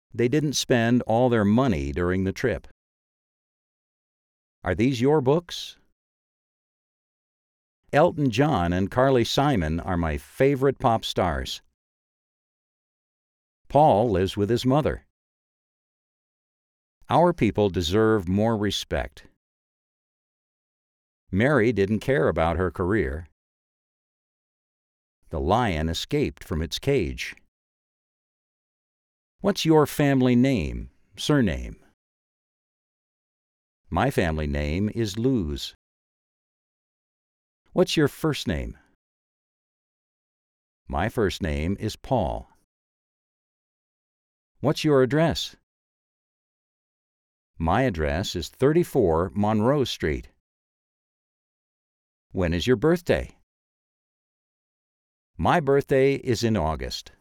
They didn't spend all their money during the trip. Are these your books? Elton John and Carly Simon are my favorite pop stars. Paul lives with his mother. Our people deserve more respect. Mary didn't care about her career. The lion escaped from its cage. What's your family name, surname? My family name is Luz. What's your first name? My first name is Paul. What's your address? My address is 34 Monroe Street. When is your birthday? My birthday is in August.